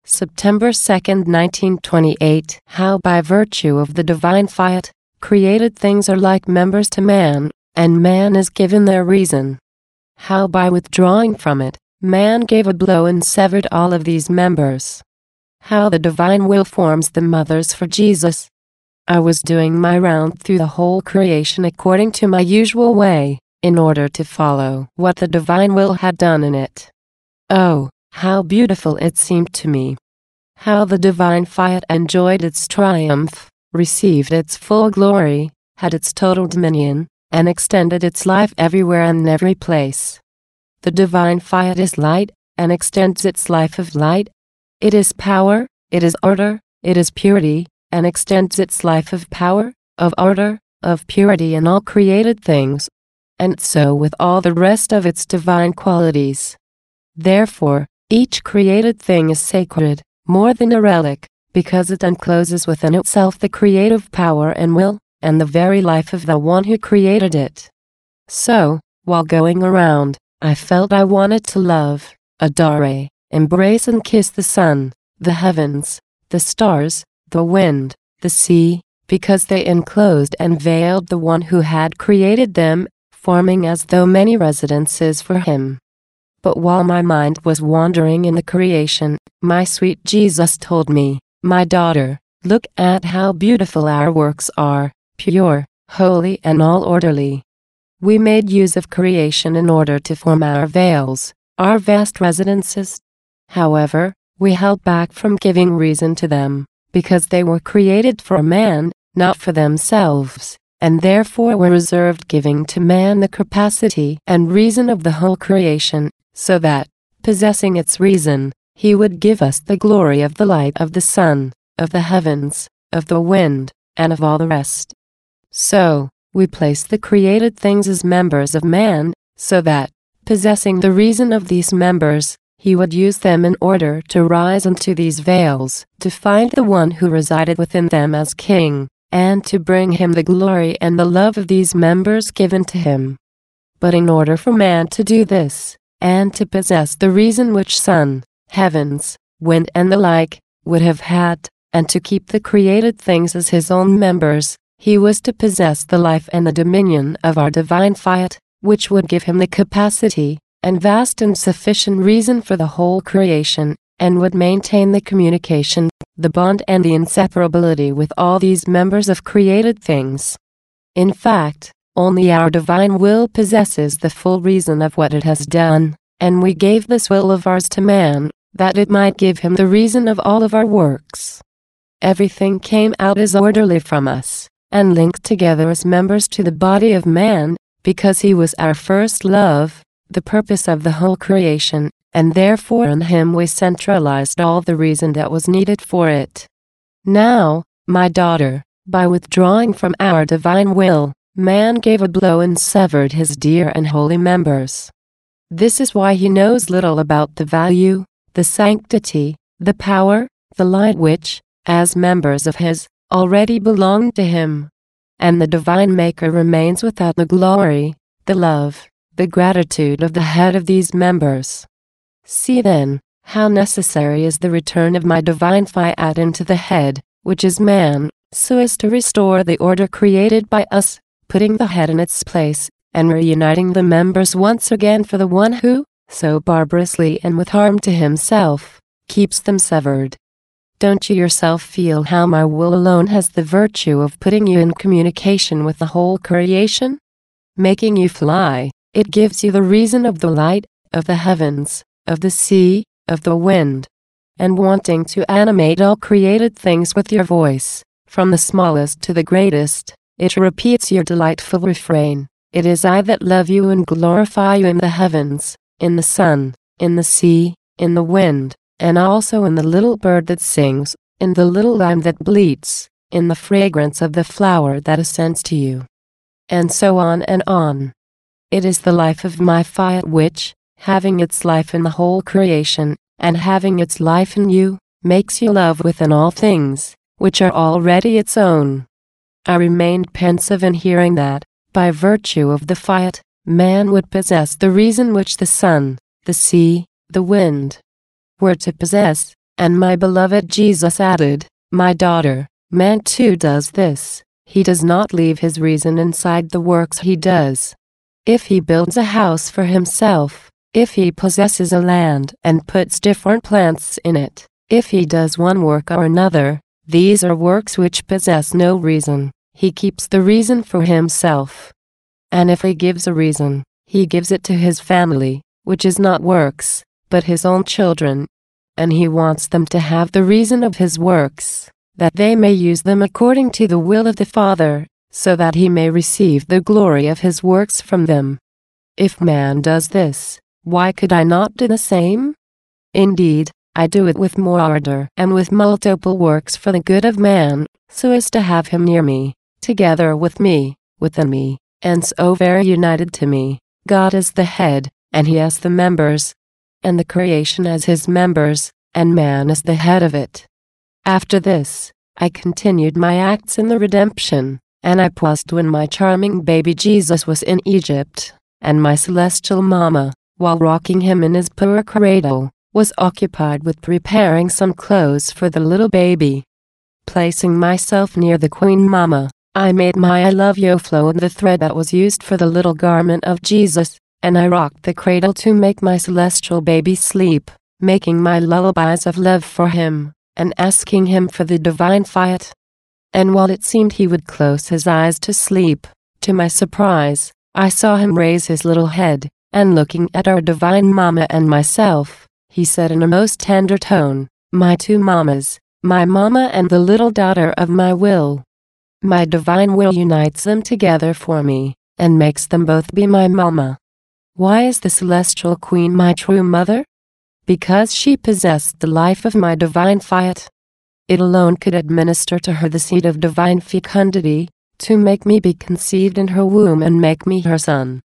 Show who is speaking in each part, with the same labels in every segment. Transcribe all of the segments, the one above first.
Speaker 1: September 2, 1928. How by virtue of the divine fiat, created things are like members to man, and man is given their reason. How by withdrawing from it, man gave a blow and severed all of these members. How the divine will forms the mothers for Jesus. I was doing my round through the whole creation according to my usual way, in order to follow what the divine will had done in it. Oh, how beautiful it seemed to me! How the divine fiat enjoyed its triumph, received its full glory, had its total dominion, and extended its life everywhere and in every place. The divine fiat is light, and extends its life of light. It is power, it is order, it is purity, and extends its life of power, of order, of purity in all created things, and so with all the rest of its divine qualities. Therefore, each created thing is sacred, more than a relic, because it encloses within itself the creative power and will, and the very life of the one who created it. So, while going around, I felt I wanted to love, adore, embrace and kiss the sun, the heavens, the stars, the wind, the sea, because they enclosed and veiled the one who had created them, forming as though many residences for him. But while my mind was wandering in the creation, my sweet Jesus told me, "My daughter, look at how beautiful our works are, pure, holy and all orderly." We made use of creation in order to form our veils, our vast residences. However, we held back from giving reason to them, because they were created for man, not for themselves, and therefore were reserved giving to man the capacity and reason of the whole creation, so that, possessing its reason, he would give us the glory of the light of the sun, of the heavens, of the wind, and of all the rest. So, we placed the created things as members of man, so that, possessing the reason of these members, he would use them in order to rise into these veils, to find the one who resided within them as king, and to bring him the glory and the love of these members given to him. But in order for man to do this, and to possess the reason which sun, heavens, wind and the like, would have had, and to keep the created things as his own members, he was to possess the life and the dominion of our divine fiat, which would give him the capacity, and vast and sufficient reason for the whole creation, and would maintain the communication, the bond and the inseparability with all these members of created things. In fact, only our divine will possesses the full reason of what it has done, and we gave this will of ours to man, that it might give him the reason of all of our works. Everything came out as orderly from us, and linked together as members to the body of man, because he was our first love, the purpose of the whole creation, and therefore in him we centralized all the reason that was needed for it. Now, my daughter, by withdrawing from our divine will, man gave a blow and severed his dear and holy members. This is why he knows little about the value, the sanctity, the power, the light which, as members of his, already belong to him. And the divine Maker remains without the glory, the love, the gratitude of the head of these members. See then, how necessary is the return of my divine fiat into the head, which is man, so as to restore the order created by us, putting the head in its place, and reuniting the members once again for the one who, so barbarously and with harm to himself, keeps them severed. Don't you yourself feel how my will alone has the virtue of putting you in communication with the whole creation? Making you fly, it gives you the reason of the light, of the heavens, of the sea, of the wind. And wanting to animate all created things with your voice, from the smallest to the greatest, it repeats your delightful refrain, "It is I that love you and glorify you in the heavens, in the sun, in the sea, in the wind, and also in the little bird that sings, in the little lamb that bleats, in the fragrance of the flower that ascends to you." And so on and on. It is the life of my fiat which, having its life in the whole creation, and having its life in you, makes you love within all things, which are already its own. I remained pensive in hearing that, by virtue of the fiat, man would possess the reason which the sun, the sea, the wind were to possess, And my beloved Jesus added, "My daughter, man too does this. He does not leave his reason inside the works he does. If he builds a house for himself, if he possesses a land and puts different plants in it, if he does one work or another, these are works which possess no reason. He keeps the reason for himself. And if he gives a reason, he gives it to his family, which is not works, but his own children. And he wants them to have the reason of his works, that they may use them according to the will of the Father, so that he may receive the glory of his works from them. If man does this, why could I not do the same? Indeed, I do it with more ardor and with multiple works for the good of man, so as to have him near me, together with me, within me, and so very united to me. God is the head, and he has the members, and the creation as his members, and man is the head of it. After this, I continued my acts in the redemption, and I paused when my charming baby Jesus was in Egypt, and my celestial mama, while rocking him in his poor cradle, was occupied with preparing some clothes for the little baby. Placing myself near the Queen Mama, I made my I love you flow in the thread that was used for the little garment of Jesus, and I rocked the cradle to make my celestial baby sleep, making my lullabies of love for him, and asking him for the divine fiat. And while it seemed he would close his eyes to sleep, to my surprise, I saw him raise his little head, and looking at our divine Mama and myself, he said in a most tender tone, "My two mamas, my mama and the little daughter of my will. My divine will unites them together for me, and makes them both be my mama. Why is the celestial queen my true mother? Because she possessed the life of my divine fiat. It alone could administer to her the seed of divine fecundity, to make me be conceived in her womb and make me her son.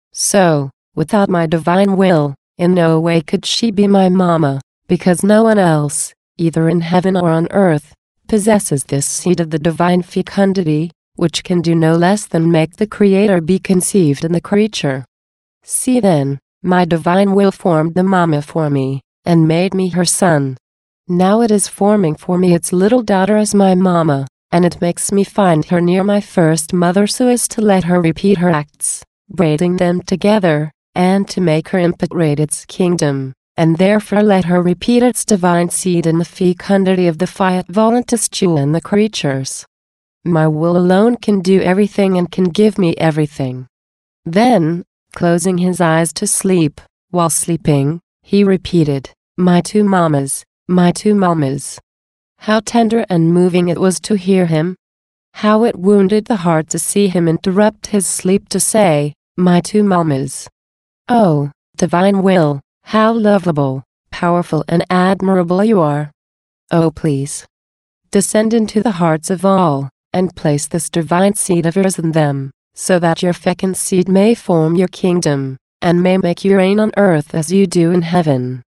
Speaker 1: So, without my divine will, in no way could she be my mama, because no one else, either in heaven or on earth, possesses this seed of the divine fecundity, which can do no less than make the Creator be conceived in the creature. See then, my divine will formed the mama for me, and made me her son. Now it is forming for me its little daughter as my mama, and it makes me find her near my first mother so as to let her repeat her acts, braiding them together, and to make her impetrate its kingdom, and therefore let her repeat its divine seed in the fecundity of the fiat voluntas in the creatures. My will alone can do everything and can give me everything." Then, closing his eyes to sleep, while sleeping, he repeated, "My two mamas, my two mamas." How tender and moving it was to hear him. How it wounded the heart to see him interrupt his sleep to say, "My two mamas." Oh, divine will, how lovable, powerful and admirable you are. Oh please, descend into the hearts of all, and place this divine seed of yours in them, so that your fecund seed may form your kingdom, and may make you reign on earth as you do in heaven.